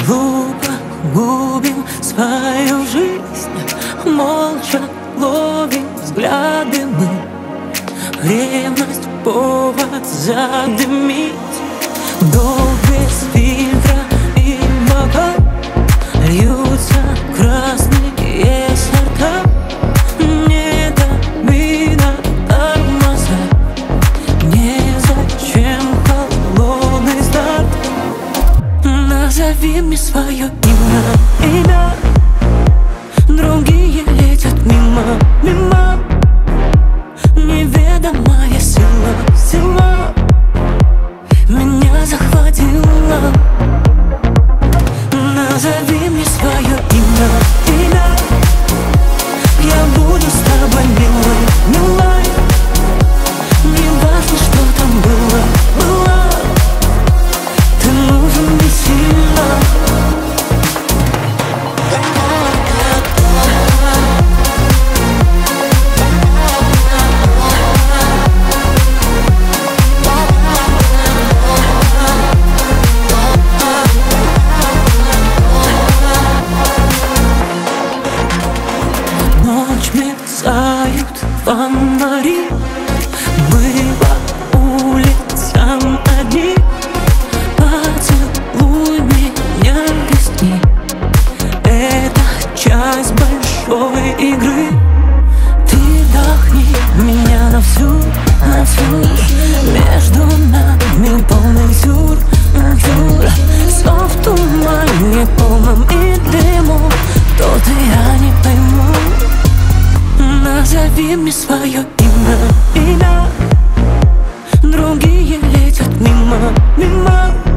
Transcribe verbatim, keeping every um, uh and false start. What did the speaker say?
Глупо губим свою жизнь, молча ловим взгляды мы. Ревность — повод задымить. Долг без фильтра и бока, льются красные сорта. Не до вина тормоза, незачем холодный старт. Назови мне свое имя, имя. Другие летят мимо, мимо. Неведомая сила, сила меня захватила. Назови мне свое имя, имя. Я буду с тобой милой, милой. Не важно, что там было, было. Ты нужен мне сильно. Ночь мерцают фонари, мы по улицам одни. Поцелуй меня весни, это часть большой игры. Ты вдохни меня на всю, на всю. Между нами полный сюр, сюр. Снов в тумане полном и дыму. Кто ты, я не пойму. Назови мне свое имя, имя. Другие летят мимо, мимо.